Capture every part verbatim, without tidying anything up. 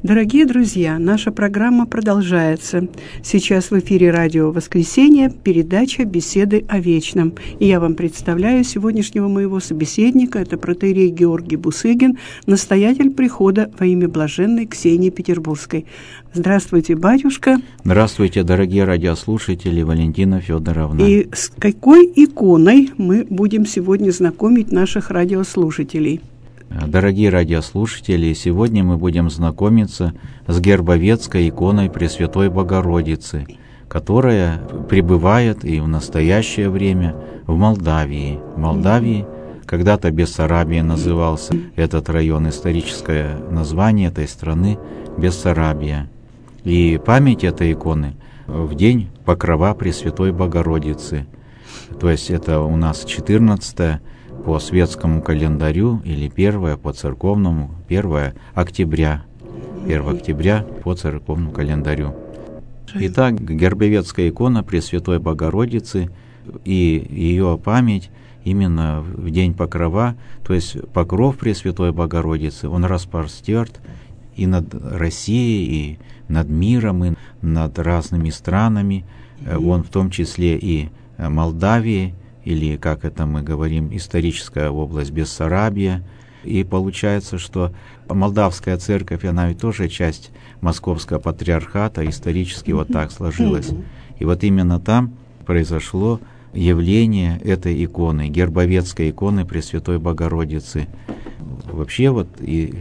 Дорогие друзья, наша программа продолжается. Сейчас в эфире радио «Воскресенье», передача «Беседы о вечном». И я вам представляю сегодняшнего моего собеседника. Это протоиерей Георгий Бусыгин, настоятель прихода во имя блаженной Ксении Петербургской. Здравствуйте, батюшка. Здравствуйте, дорогие радиослушатели, Валентина Федоровна. И с какой иконой мы будем сегодня знакомить наших радиослушателей? Дорогие радиослушатели, сегодня мы будем знакомиться с Гербовецкой иконой Пресвятой Богородицы, которая пребывает и в настоящее время в Молдавии. В Молдавии, когда-то Бессарабия назывался этот район, историческое название этой страны Бессарабия. И память этой иконы в день Покрова Пресвятой Богородицы. То есть это у нас четырнадцатое по светскому календарю или первое по церковному, первое октября, первое октября по церковному календарю. Итак, Гербовецкая икона Пресвятой Богородицы и ее память именно в день Покрова, то есть покров Пресвятой Богородицы, он распростерт и над Россией, и над миром, и над разными странами, он в том числе и Молдавии, или, как это мы говорим, историческая область Бессарабия. И получается, что Молдавская церковь, она ведь тоже часть Московского патриархата, исторически вот так сложилось. И вот именно там произошло явление этой иконы, Гербовецкой иконы Пресвятой Богородицы. Вообще вот и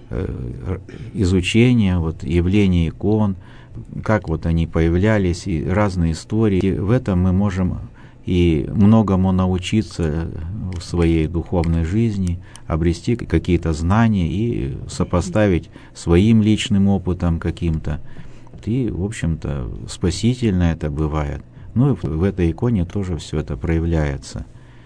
э, изучение вот явления икон, как вот они появлялись, и разные истории. И в этом мы можем и многому научиться в своей духовной жизни, обрести какие-то знания и сопоставить своим личным опытом каким-то. И, в общем-то, спасительно это бывает. Ну и в этой иконе тоже все это проявляется.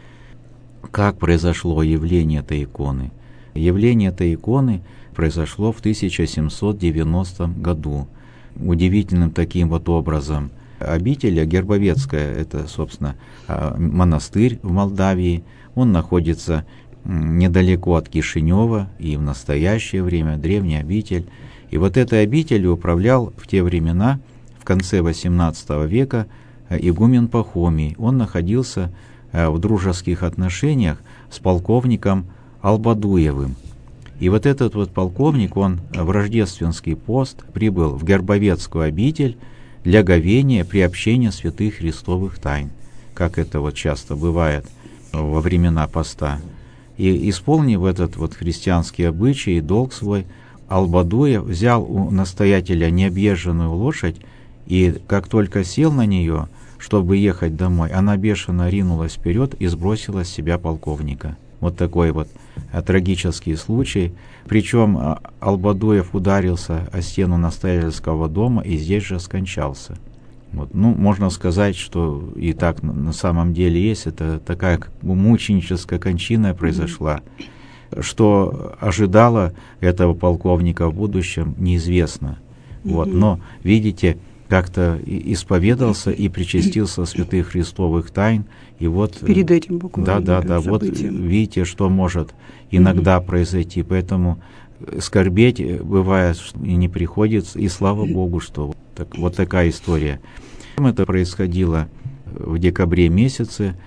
Как произошло явление этой иконы? Явление этой иконы произошло в тысяча семьсот девяностом году. Удивительным таким вот образом. Обитель Гербовецкая, это, собственно, монастырь в Молдавии. Он находится недалеко от Кишинева и в настоящее время древний обитель. И вот этой обителью управлял в те времена, в конце восемнадцатого века, игумен Пахомий. Он находился в дружеских отношениях с полковником Албадуевым. И вот этот вот полковник, он в рождественский пост прибыл в Гербовецкую обитель для говения, приобщения святых христовых тайн, как это вот часто бывает во времена поста. И, исполнив этот вот христианский обычай и долг свой, Албадуев взял у настоятеля необъезженную лошадь, и как только сел на нее, чтобы ехать домой, она бешено ринулась вперед и сбросила с себя полковника. Вот такой вот а, трагический случай. Причем а, Албадуев ударился о стену настоятельского дома и здесь же скончался. Вот. Ну, можно сказать, что и так на, на самом деле есть. Это такая как бы мученическая кончина произошла. Mm-hmm. Что ожидало этого полковника в будущем, неизвестно. Mm-hmm. Вот. Но, видите, как-то исповедался и причастился святых христовых тайн. И вот, перед этим буквально. Да, да, да. Вот видите, что может иногда mm-hmm. произойти. Поэтому скорбеть бывает и не приходится. И слава Богу, что так, вот такая история. Это происходило в декабре месяце,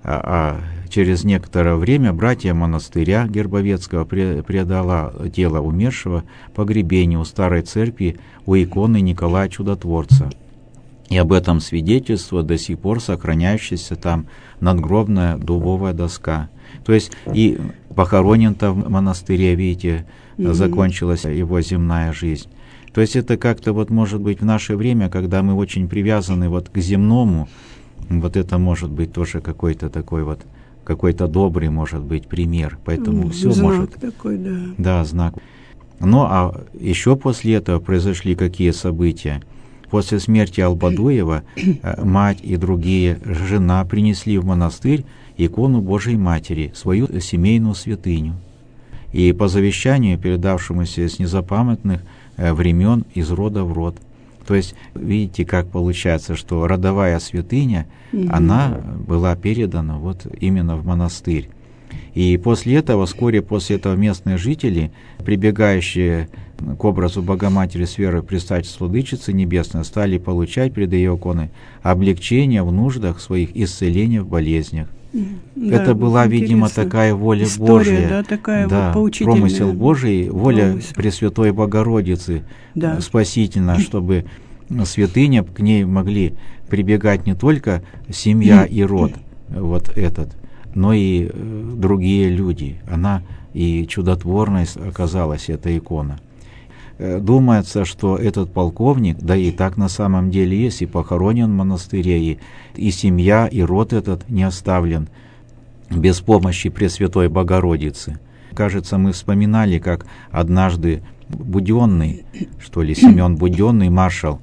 а, а через некоторое время братья монастыря Гербовецкого предала тело умершего погребению у старой церкви у иконы Николая Чудотворца. И об этом свидетельствует до сих пор сохраняющаяся там надгробная дубовая доска. То есть и похоронен-то в монастыре, видите, mm-hmm. закончилась его земная жизнь. То есть это как-то вот может быть в наше время, когда мы очень привязаны вот к земному, вот это может быть тоже какой-то такой вот, какой-то добрый может быть пример. Поэтому mm, все знак может... такой, да. Да, знак. Ну а еще после этого произошли какие события? После смерти Албадуева мать и другие, жена принесли в монастырь икону Божией Матери, свою семейную святыню. И по завещанию, передавшемуся с незапамятных времен из рода в род. То есть, видите, как получается, что родовая святыня, mm-hmm. она была передана вот именно в монастырь. И после этого, вскоре после этого местные жители, прибегающие к образу Богоматери с верой в предстательство Владычицы Небесной, стали получать перед ее иконой облегчение в нуждах своих, исцеление в болезнях. Да, это была, видимо, такая воля История, Божия, да, такая да, вот поучительная. Промысел Божий, воля Промысел. Пресвятой Богородицы, да. спасительная, чтобы святыня, к ней могли прибегать не только семья и род, вот этот, но и другие люди. Она и чудотворной оказалась, эта икона. Думается, что этот полковник, да и так на самом деле есть, и похоронен в монастыре, и, и семья, и род этот не оставлен без помощи Пресвятой Богородицы. Кажется, мы вспоминали, как однажды Буденный, что ли, Семен Буденный, маршал,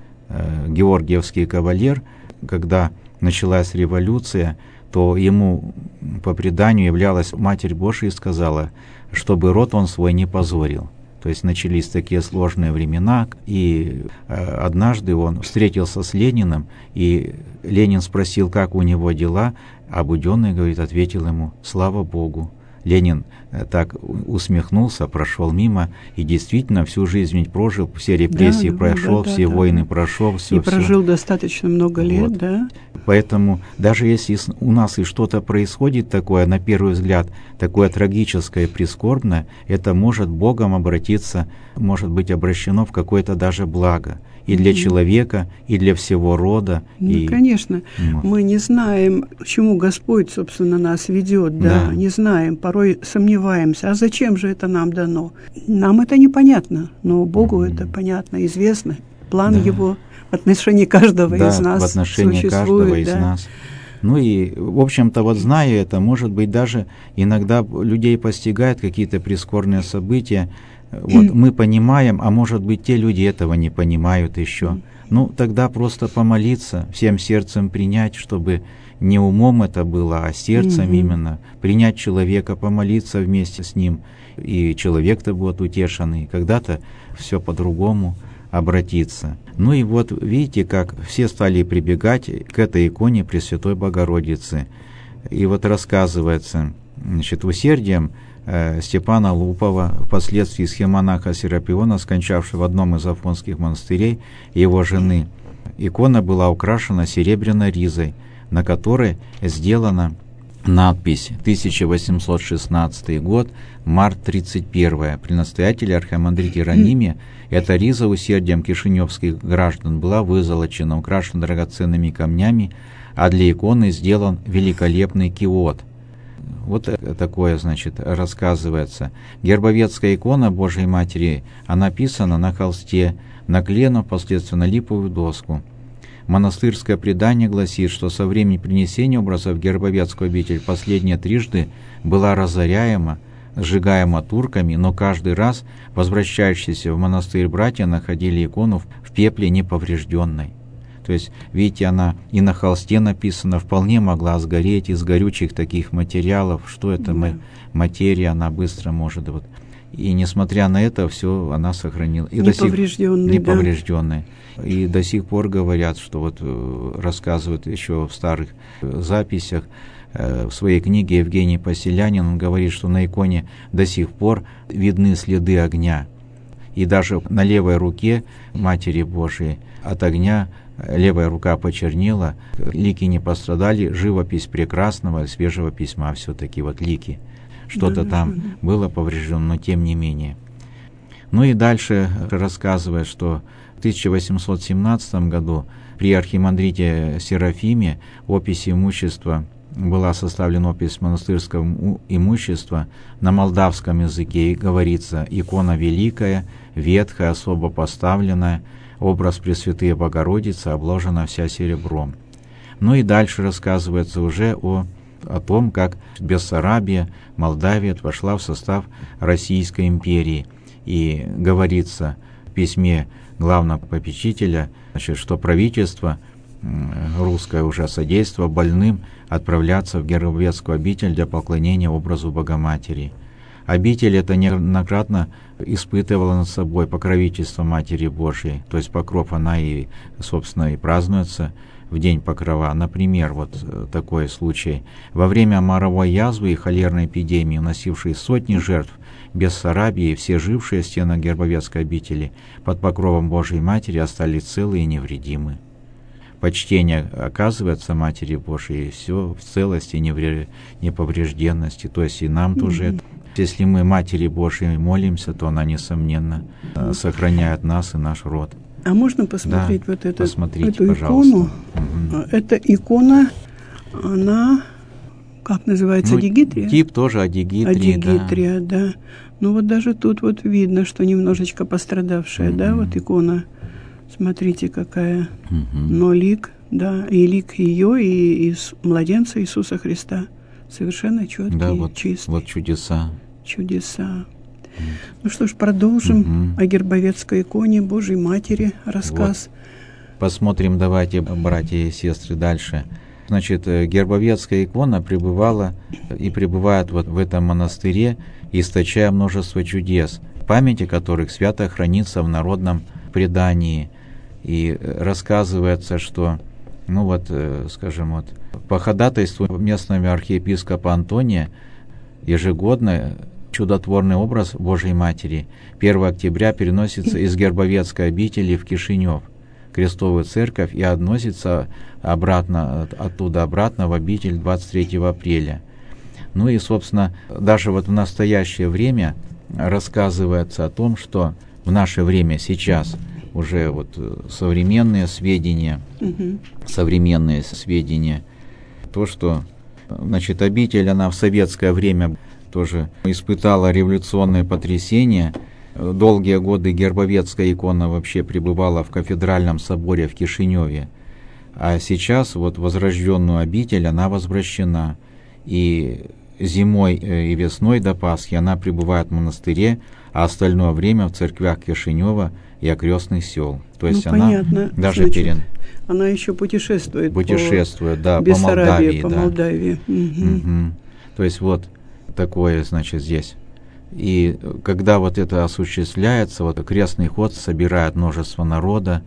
э, георгиевский кавалер, когда началась революция, то ему по преданию являлась Матерь Божия и сказала, чтобы род он свой не позорил. То есть начались такие сложные времена, и э, однажды он встретился с Лениным, и Ленин спросил, как у него дела, а Буденный, говорит, ответил ему: «Слава Богу». Ленин э, так усмехнулся, прошел мимо, и действительно всю жизнь ведь прожил, все репрессии да, прошел, да, все да, войны да. прошел, все. И прожил все. достаточно много лет, Вот. да. Поэтому даже если у нас и что-то происходит такое, на первый взгляд, такое трагическое, прискорбное, это может Богом обратиться, может быть обращено в какое-то даже благо. И для mm-hmm. человека, и для всего рода. Ну, и... конечно. Вот. Мы не знаем, к чему Господь, собственно, нас ведет, да? да, не знаем, порой сомневаемся. А зачем же это нам дано? Нам это непонятно, но Богу mm-hmm. это понятно, известно. План да. Его в отношении каждого да, из нас в отношении существует. каждого из да. нас. Ну и, в общем-то, вот зная это, может быть, даже иногда людей постигают какие-то прискорбные события. Вот мы понимаем, а может быть, те люди этого не понимают еще. Ну, тогда просто помолиться, всем сердцем принять, чтобы не умом это было, а сердцем mm-hmm. именно. Принять человека, помолиться вместе с ним, и человек-то будет утешен, и когда-то все по-другому обратиться. Ну и вот видите, как все стали прибегать к этой иконе Пресвятой Богородицы. И вот рассказывается, значит, усердием э, Степана Лупова, впоследствии схемонаха Серапиона, скончавшего в одном из афонских монастырей, его жены, икона была украшена серебряной ризой, на которой сделана надпись тысяча восемьсот шестнадцатый год, март тридцать первое. При настоятеле архимандрите Иерониме эта риза усердием кишиневских граждан была вызолочена, украшена драгоценными камнями, а для иконы сделан великолепный киот. Вот такое, значит, рассказывается. Гербовецкая икона Божией Матери, она написана на холсте, наклеена впоследствии на липовую доску. Монастырское предание гласит, что со времени принесения образа в Гербовецкую обитель последняя трижды была разоряема, сжигаема турками, но каждый раз возвращающиеся в монастырь братья находили икону в пепле неповрежденной. То есть, видите, она и на холсте написана, вполне могла сгореть из горючих таких материалов, что это да. материя, она быстро может... Вот. И несмотря на это, все она сохранила. И неповрежденной. Неповрежденной. Да. И до сих пор говорят, что вот рассказывают еще в старых записях, в своей книге Евгений Поселянин, он говорит, что на иконе до сих пор видны следы огня. И даже на левой руке Матери Божией от огня левая рука почернела, лики не пострадали, живопись прекрасного, свежего письма все-таки, вот лики. Что-то да, там да. было повреждено, но тем не менее. Ну и дальше рассказывает, что в тысяча восемьсот семнадцатом году при архимандрите Серафиме опись имущества была составлена опись монастырского имущества на молдавском языке, и говорится: икона великая, ветхая, особо поставленная, образ Пресвятые Богородицы, обложена вся серебром. Ну и дальше рассказывается уже о, о том, как Бессарабия, Молдавия вошла в состав Российской империи. И говорится в письме главного попечителя, значит, что правительство русское уже содействовало больным отправляться в Гербовецкую обитель для поклонения образу Богоматери. Обитель это неоднократно испытывала над собой покровительство Матери Божьей, то есть покров она и, собственно, и празднуется в день покрова. Например, вот такой случай. Во время моровой язвы и холерной эпидемии, уносившей сотни жертв, Бессарабии, все жившие в стенах Гербовецкой обители под покровом Божией Матери остались целы и невредимы. Почтение оказывается Матери Божией, все в целости и неповрежденности. То есть и нам mm-hmm. тоже, если мы Матери Божией молимся, то она, несомненно, сохраняет нас и наш род. А можно посмотреть да, вот это, эту пожалуйста. икону? Угу. Эта икона, она, как называется, ну, Адигитрия? Тип тоже Адигитрия, Адигитрия, да. да. Ну вот даже тут вот видно, что немножечко пострадавшая, угу. да, вот икона. Смотрите, какая. Угу. Но лик, да, и лик ее, и, и младенца Иисуса Христа совершенно четкий, да, вот, чистый. Вот чудеса. Чудеса. Ну что ж, продолжим угу. о Гербовецкой иконе Божьей Матери рассказ. Вот. Посмотрим, давайте, братья и сестры, дальше. Значит, Гербовецкая икона пребывала и пребывает вот в этом монастыре, источая множество чудес, память о которых свято хранится в народном предании. И рассказывается, что, ну вот, скажем, вот, по ходатайству местного архиепископа Антония ежегодно чудотворный образ Божьей Матери первого октября переносится из Гербовецкой обители в Кишинев, Крестовую Церковь, и относится обратно, оттуда обратно в обитель двадцать третьего апреля. Ну и, собственно, даже вот в настоящее время рассказывается о том, что в наше время сейчас уже вот современные сведения, угу. современные сведения, то, что, значит, обитель, она в советское время тоже испытала революционное потрясение. Долгие годы Гербовецкая икона вообще пребывала в кафедральном соборе в Кишиневе. А сейчас вот возрожденную обитель она возвращена. И зимой и весной до Пасхи она пребывает в монастыре, а остальное время в церквях Кишинева и окрестных сел. То есть ну, она понятно. даже Значит, перед... она еще путешествует, путешествует, по да, Бессарабии, по Молдавии. По да. Молдавии. Угу. Угу. То есть вот такое, значит, здесь. И когда вот это осуществляется, вот крестный ход собирает множество народа,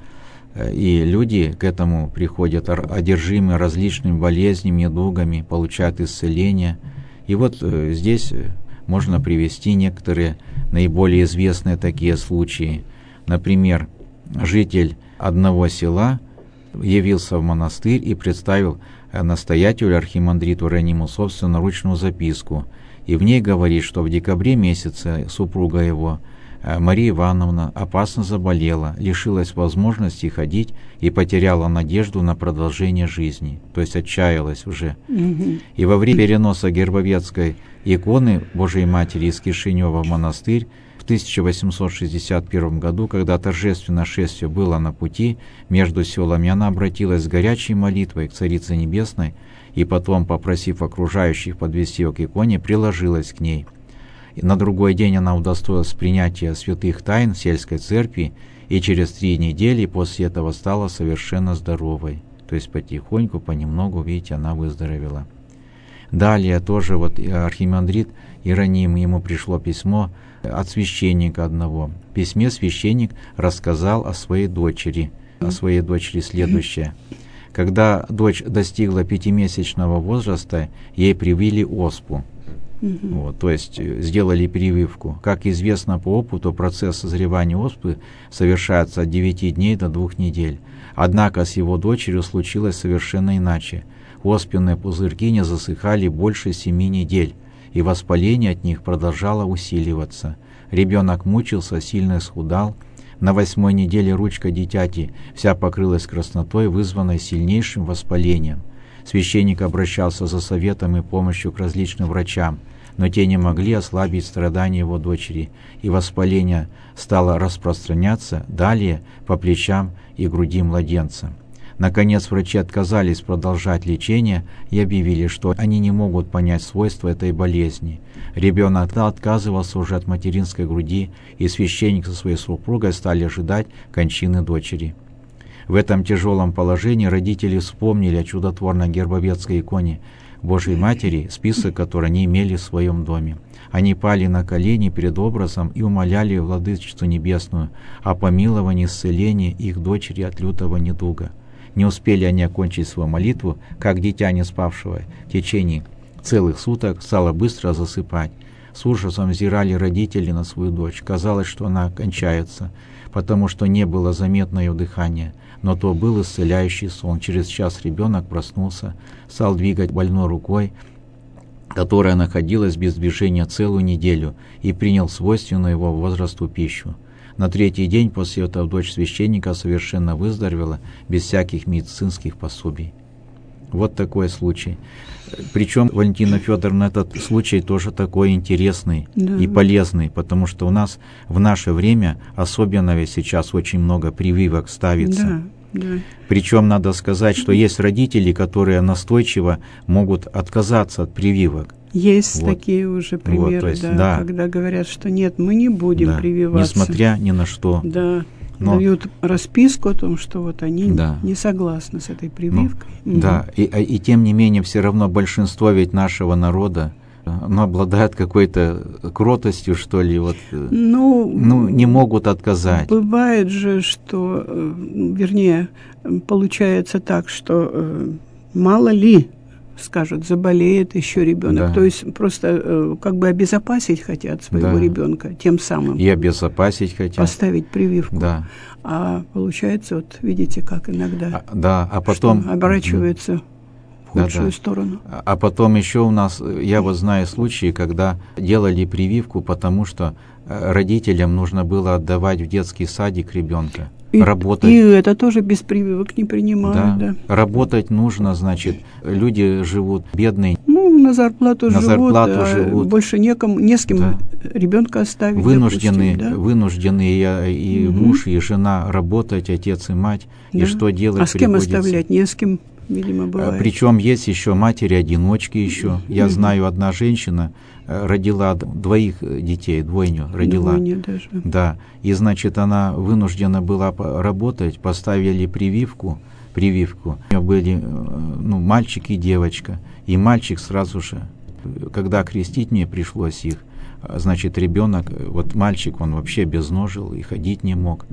и люди к этому приходят одержимые различными болезнями, недугами, получают исцеление. И вот здесь можно привести некоторые наиболее известные такие случаи. Например, житель одного села явился в монастырь и представил настоятелю архимандриту Иерониму собственноручную записку. И в ней говорит, что в декабре месяце супруга его, Мария Ивановна, опасно заболела, лишилась возможности ходить и потеряла надежду на продолжение жизни, то есть отчаялась уже. Mm-hmm. И во время переноса Гербовецкой иконы Божией Матери из Кишинева в монастырь в тысяча восемьсот шестьдесят первом году, когда торжественное шествие было на пути между селами, она обратилась с горячей молитвой к Царице Небесной и потом, попросив окружающих подвести ее к иконе, приложилась к ней. И на другой день она удостоилась принятия святых тайн в сельской церкви, и через три недели после этого стала совершенно здоровой. То есть потихоньку, понемногу, видите, она выздоровела. Далее тоже вот архимандрит Иероним, ему пришло письмо от священника одного. В письме священник рассказал о своей дочери, о своей дочери следующее. Когда дочь достигла пятимесячного возраста, ей привили оспу. Mm-hmm. Вот, то есть сделали прививку. Как известно по опыту, процесс созревания оспы совершается от девяти дней до двух недель. Однако с его дочерью случилось совершенно иначе. Оспенные пузырьки не засыхали больше семи недель, и воспаление от них продолжало усиливаться. Ребенок мучился, сильно исхудал. На восьмой неделе ручка дитяти вся покрылась краснотой, вызванной сильнейшим воспалением. Священник обращался за советом и помощью к различным врачам, но те не могли ослабить страдания его дочери, и воспаление стало распространяться далее по плечам и груди младенца. Наконец врачи отказались продолжать лечение и объявили, что они не могут понять свойства этой болезни. Ребенок отказывался уже от материнской груди, и священник со своей супругой стали ожидать кончины дочери. В этом тяжелом положении родители вспомнили о чудотворной Гербовецкой иконе Божьей Матери, список которой они имели в своем доме. Они пали на колени перед образом и умоляли Владычицу Небесную о помиловании и исцелении их дочери от лютого недуга. Не успели они окончить свою молитву, как дитя, не спавшего в течение целых суток, стало быстро засыпать. С ужасом взирали родители на свою дочь. Казалось, что она кончается, потому что не было заметно ее дыхания. Но то был исцеляющий сон. Через час ребенок проснулся, стал двигать больной рукой, которая находилась без движения целую неделю, и принял свойственную его возрасту пищу. На третий день после этого дочь священника совершенно выздоровела, без всяких медицинских пособий. Вот такой случай. Причем, Валентина Федоровна, этот случай тоже такой интересный, да, и полезный, потому что у нас в наше время, особенно ведь сейчас, очень много прививок ставится. Да, да. Причем надо сказать, что есть родители, которые настойчиво могут отказаться от прививок. Есть вот. Такие уже примеры, вот, то есть, да, да. когда говорят, что нет, мы не будем да. прививаться. Несмотря ни на что. Да. Но, дают расписку о том, что вот они да. не согласны с этой прививкой. Ну, угу. Да, и, и тем не менее все равно большинство ведь нашего народа, оно обладает какой-то кротостью, что ли, вот, ну, ну, не могут отказать. Бывает же, что, вернее, получается так, что мало ли, скажут, заболеет еще ребенок. Да. То есть просто как бы обезопасить хотят своего да. ребенка, тем самым. И обезопасить хотят. Поставить прививку. Да. А получается, вот видите, как иногда а, да, а потом оборачивается в худшую да, да. сторону. А потом еще у нас, я вот знаю случаи, когда делали прививку, потому что родителям нужно было отдавать в детский садик ребенка. И, работать. И это тоже без прививок не принимают, да. да. Работать нужно, значит, люди живут бедные. Ну, на зарплату на живут, зарплату а живут. Больше некому, не с кем да. ребенка оставить. Вынуждены, допустим, да? вынуждены и, и угу. муж, и жена работать, отец и мать. Да. И что делать А с кем приходится? оставлять? Не с кем, видимо, бывает. Причем есть еще матери-одиночки еще. Я угу. знаю, одна женщина родила двоих детей, двойню родила. Двойню даже. Да, и значит, она вынуждена была работать, поставили прививку, прививку. У нее были ну, мальчик и девочка, и мальчик сразу же, когда крестить мне пришлось их, значит, ребенок, вот мальчик, он вообще безножил и ходить не мог,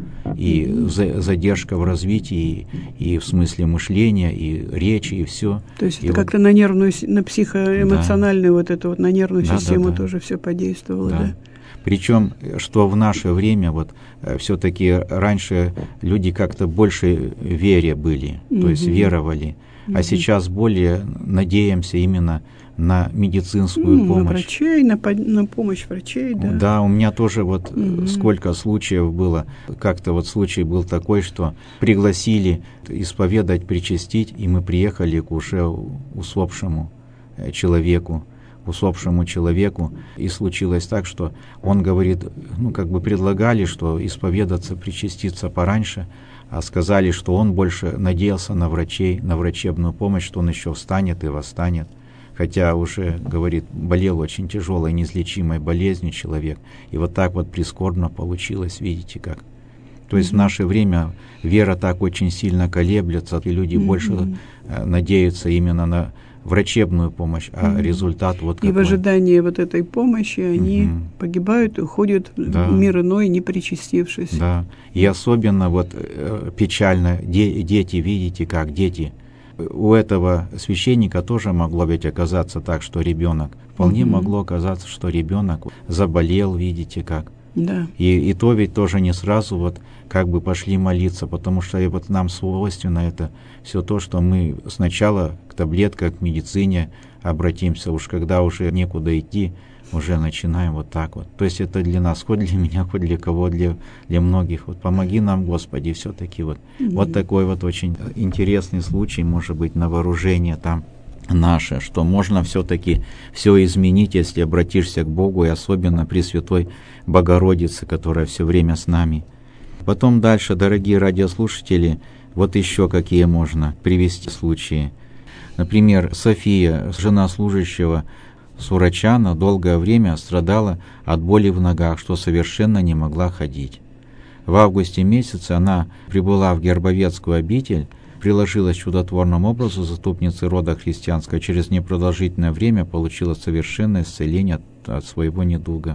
и за, задержка в развитии, и, и в смысле мышления, и речи, и все. То есть и это вот, как-то на нервную, на психоэмоциональную, да. вот это вот, на нервную да, систему да, да. тоже все подействовало, да. да? Причем, что в наше время, вот, все-таки раньше люди как-то больше вере были, mm-hmm. то есть веровали, mm-hmm. а сейчас более надеемся именно на медицинскую mm, помощь. На врачей, на, на помощь врачей, да. Да, у меня тоже вот mm-hmm. сколько случаев было, как-то вот случай был такой, что пригласили исповедать, причастить, и мы приехали к уже усопшему человеку, усопшему человеку, и случилось так, что он говорит, ну, как бы предлагали, что исповедаться, причаститься пораньше, а сказали, что он больше надеялся на врачей, на врачебную помощь, что он еще встанет и восстанет. Хотя уже, говорит, болел очень тяжелой, неизлечимой болезнью человек. И вот так вот прискорбно получилось, видите как. То есть mm-hmm. в наше время вера так очень сильно колеблется, и люди mm-hmm. больше э, надеются именно на врачебную помощь, а mm-hmm. результат вот какой. И в ожидании вот этой помощи они mm-hmm. погибают и уходят да. в мир иной, не причастившись. Да, и особенно вот э, печально де- дети, видите как, дети. У этого священника тоже могло ведь оказаться так, что ребенок, вполне mm-hmm. могло оказаться, что ребенок заболел, видите как. Да. И, и то ведь тоже не сразу вот как бы пошли молиться, потому что и вот нам свойственно это все то, что мы сначала к таблеткам, к медицине обратимся, уж когда уже некуда идти, уже начинаем вот так вот. То есть это для нас, хоть для меня, хоть для кого, для, для многих. Вот помоги нам, Господи, все-таки вот. Mm-hmm. Вот такой вот очень интересный случай, может быть, на вооружение там наше, что можно все-таки все изменить, если обратишься к Богу, и особенно Пресвятой Богородице, которая все время с нами. Потом дальше, дорогие радиослушатели, вот еще какие можно привести случаи. Например, София, жена служащего Сурачана, долгое время страдала от боли в ногах, что совершенно не могла ходить. В августе месяце она прибыла в Гербовецкую обитель, приложилась чудотворным образом заступницы рода христианского, через непродолжительное время получила совершенное исцеление от, от своего недуга.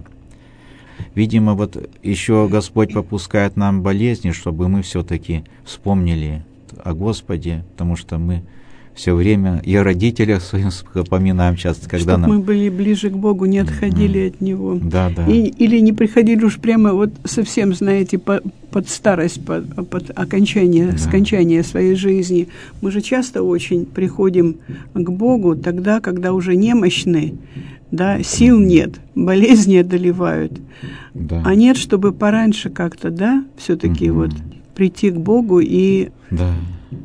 Видимо, вот еще Господь попускает нам болезни, чтобы мы все-таки вспомнили о Господе, потому что мы все время и о родителях своих вспоминаем часто, когда Чтоб нам... мы были ближе к Богу, не отходили mm-hmm. от Него. Да, да. И, или не приходили уж прямо вот совсем, знаете, по, под старость, под, под окончание, да. скончание своей жизни. Мы же часто очень приходим к Богу тогда, когда уже немощны, да, сил нет, болезни одолевают. Да. А нет, чтобы пораньше как-то, да, все-таки mm-hmm. вот прийти к Богу и... Да.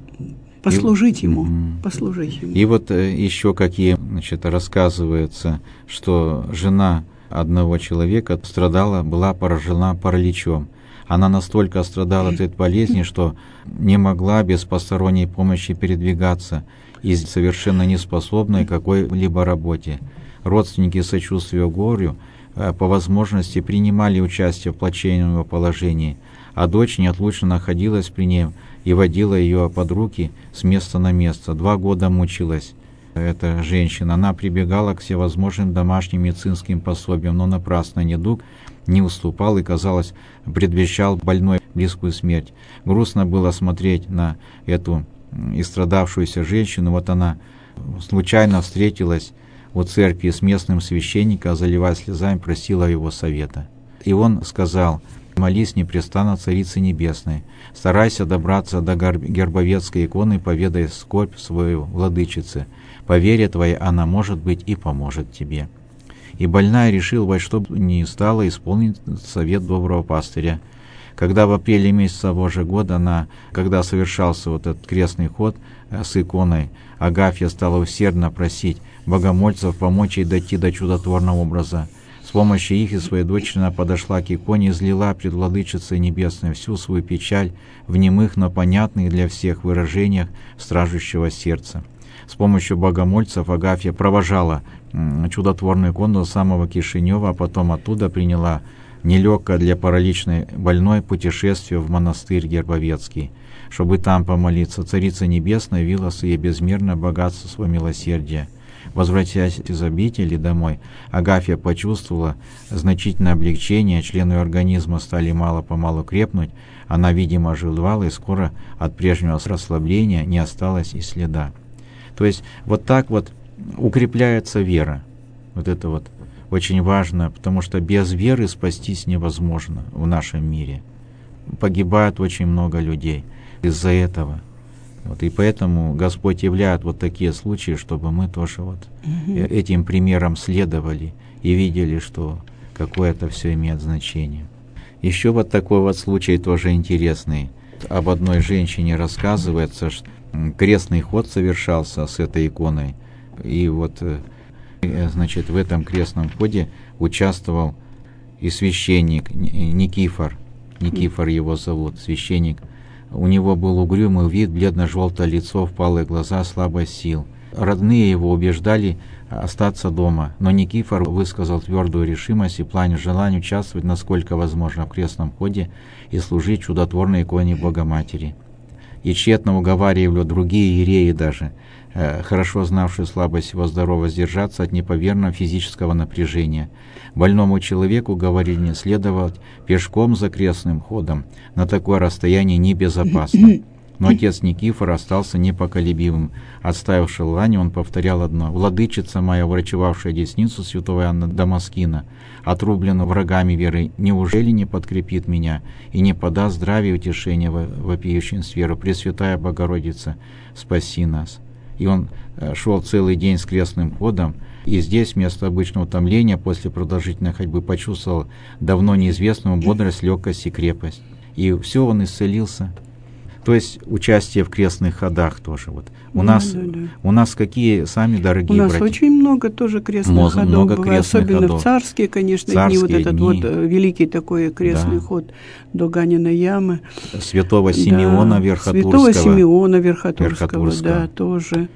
Послужить и, ему, mm-hmm. послужить ему. И вот э, еще какие, значит, рассказывается, что жена одного человека страдала, была поражена параличом. Она настолько страдала от этой болезни, что не могла без посторонней помощи передвигаться и совершенно не способна к какой-либо работе. Родственники, сочувствуя горю, э, по возможности принимали участие в плачевном его положении, а дочь неотлучно находилась при ней и водила ее под руки с места на место. Два года мучилась эта женщина. Она прибегала к всевозможным домашним медицинским пособиям, но напрасно недуг не уступал и, казалось, предвещал больной близкую смерть. Грустно было смотреть на эту истрадавшуюся женщину. Вот она случайно встретилась у церкви с местным священником, заливая слезами, просила его совета. И он сказал: «Молись непрестанно Царице Небесной, старайся добраться до Гербовецкой иконы, поведай скорбь свою владычице. По вере твоей она, может быть, и поможет тебе». И больная решила во что бы ни стало исполнить совет доброго пастыря. Когда в апреле месяца того же года, она, когда совершался вот этот крестный ход с иконой, Агафья стала усердно просить богомольцев помочь ей дойти до чудотворного образа. С помощью их и своей дочери она подошла к иконе и излила пред Владычицей Небесной всю свою печаль в немых, но понятных для всех выражениях страждущего сердца. С помощью богомольцев Агафья провожала чудотворную икону до самого Кишинева, а потом оттуда приняла нелегкое для параличной больной путешествие в монастырь Гербовецкий, чтобы там помолиться. Царица Небесная явила ей безмерное богатство своего милосердия. Возвратясь из обители домой, Агафья почувствовала значительное облегчение, члены организма стали мало-помалу крепнуть, она, видимо, оживала, и скоро от прежнего расслабления не осталось и следа. То есть вот так вот укрепляется вера. Вот это вот очень важно, потому что без веры спастись невозможно в нашем мире. Погибает очень много людей из-за этого. Вот, и поэтому Господь являет вот такие случаи, чтобы мы тоже вот угу. этим примером следовали и видели, что какое это все имеет значение. Еще вот такой вот случай тоже интересный. Об одной женщине рассказывается, что крестный ход совершался с этой иконой. И вот, значит, в этом крестном ходе участвовал и священник Никифор. Никифор его зовут, священник. У него был угрюмый вид, бледно-желтое лицо, впалые глаза, слабость сил. Родные его убеждали остаться дома, но Никифор высказал твердую решимость и план желание участвовать, насколько возможно, в крестном ходе и служить чудотворной иконе Богоматери. И тщетно уговаривали другие иереи даже, э, хорошо знавшие слабость его здорово сдержаться от неповерного физического напряжения. Больному человеку, говорили, не следовать пешком за крестным ходом, на такое расстояние небезопасно. Но отец Никифор остался непоколебимым. Отставив желание, он повторял одно: «Владычица моя, врачевавшая десницу святого Иоанна Дамаскина, отрублена врагами веры, неужели не подкрепит меня и не подаст здравие и утешение вопиющим сферу? Пресвятая Богородица, спаси нас». И он шел целый день с крестным ходом, и здесь вместо обычного утомления после продолжительной ходьбы почувствовал давно неизвестную бодрость, легкость и крепость. И все, он исцелился. То есть участие в крестных ходах тоже. Вот. У, да, нас, да, да. у нас какие сами дорогие У нас братья? Очень много тоже крестных много, ходов много бывает, крестных особенно ходов. В царские, конечно, царские дни. Вот этот дни. вот великий такой крестный да. ход до Ганиной ямы. Святого Симеона да. Верхотурского. Святого Симеона Верхотурского, Верхотурского. да, тоже.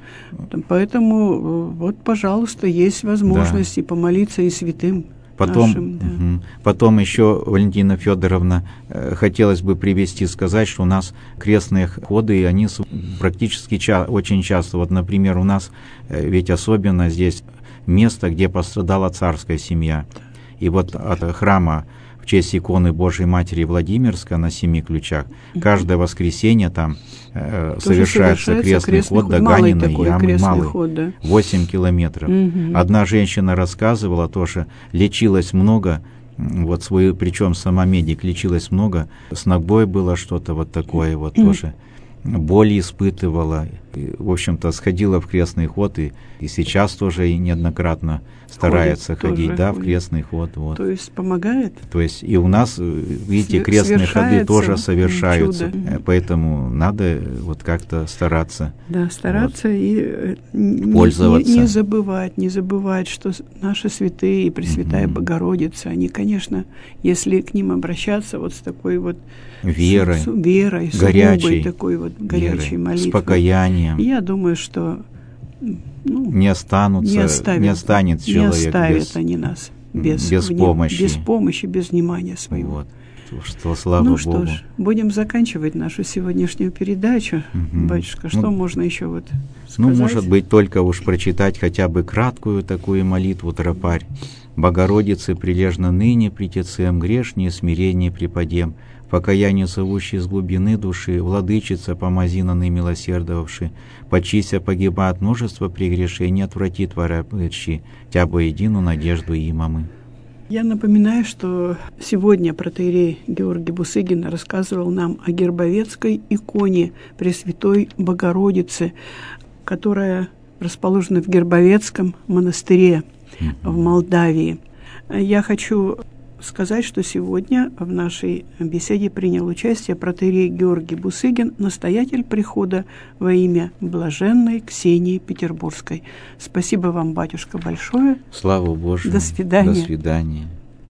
Поэтому вот, пожалуйста, есть возможность да. и помолиться и святым. Потом, нашим, да. угу. Потом еще, Валентина Федоровна, э, хотелось бы привести, сказать, что у нас крестные ходы, они практически ча- очень часто. Вот, например, у нас э, ведь особенно здесь место, где пострадала царская семья. И вот от храма в честь иконы Божией Матери Владимирской на Семи Ключах. Каждое воскресенье там э, совершается крестный, крестный ход до Ганиной ямы, малый, ход, да? восемь километров. Угу. Одна женщина рассказывала тоже, лечилась много, вот свою, причем сама медик лечилась много, с ногой было что-то вот такое вот угу. тоже. Боли испытывала, и, в общем-то, сходила в крестный ход, и, и сейчас тоже и неоднократно старается ходит, ходить, да, ходит. в крестный ход. Вот. То есть помогает? То есть и у нас, видите, Свер- крестные ходы тоже совершаются, чудо. Поэтому надо вот как-то стараться. Да, стараться вот. и пользоваться. Не, не забывать, не забывать, что наши святые и Пресвятая mm-hmm. Богородица, они, конечно, если к ним обращаться вот с такой вот верой, с, с, верой горячей, такой вот горячей молитвой, с покаянием. Я думаю, что ну, не останутся, не, оставят, не останется человек не оставят без, они нас без, без вне, помощи, без помощи, без внимания своего. Вот. Что, слава ну Богу. что ж, будем заканчивать нашу сегодняшнюю передачу. Угу. Батюшка, что ну, можно еще вот сказать? Ну, может быть, только уж прочитать хотя бы краткую такую молитву тропарь. Богородице, прилежно ныне притецем грешнее, смирение преподем, покаяние зовущей из глубины души, владычица, помози на милосердовавши, почися погиба от множества прегрешений, отврати твора плечи, тя бо едину надежду имамы. Я напоминаю, что сегодня протоиерей Георгий Бусыгин рассказывал нам о Гербовецкой иконе Пресвятой Богородицы, которая расположена в Гербовецком монастыре mm-hmm. в Молдавии. Я хочу сказать, что сегодня в нашей беседе принял участие протоиерей Георгий Бусыгин, настоятель прихода во имя блаженной Ксении Петербургской. Спасибо вам, батюшка, большое. Слава Божию. До свидания. До свидания.